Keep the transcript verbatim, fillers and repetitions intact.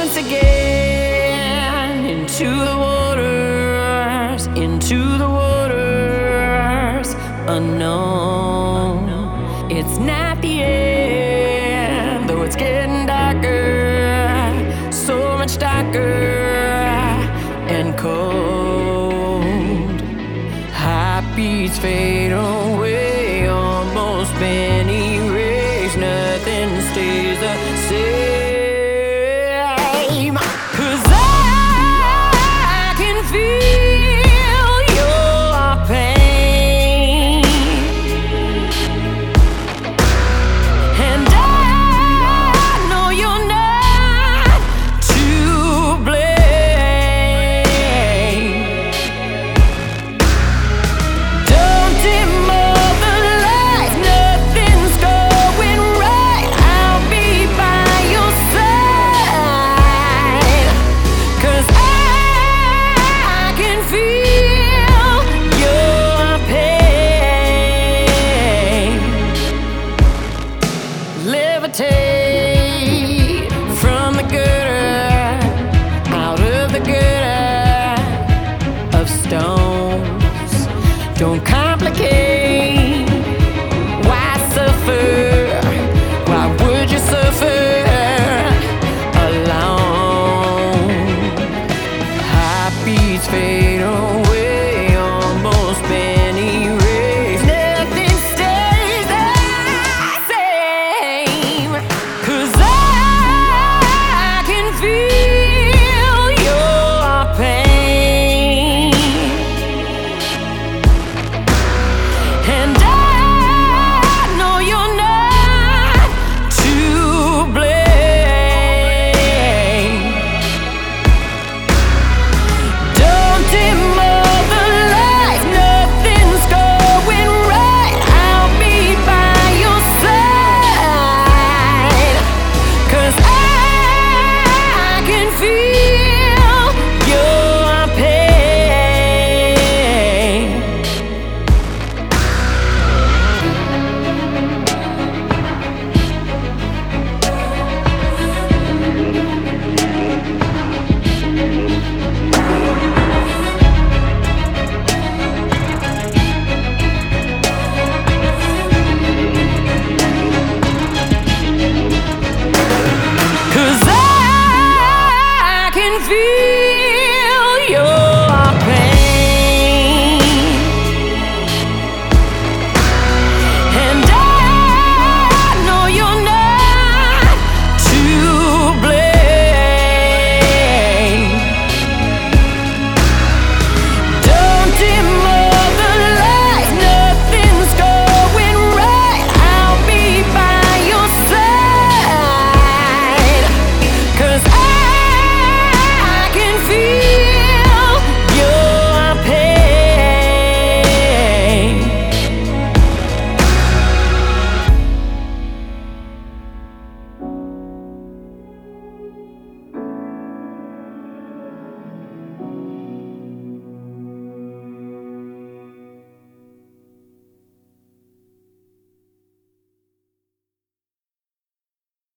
once again into the waters, into the waters unknown. It's not the end, though it's getting darker, so much darker and cold. Heartbeats fade away, almost been erased. Nothing stays the same. 'Cause I can feel your pain, and I know you're not to blame. Don't dim all the lights, nothing's going right. I'll be by your side, 'cause I can feel your pain. Levitate from the gutter, out of the gutter of stones. Don't come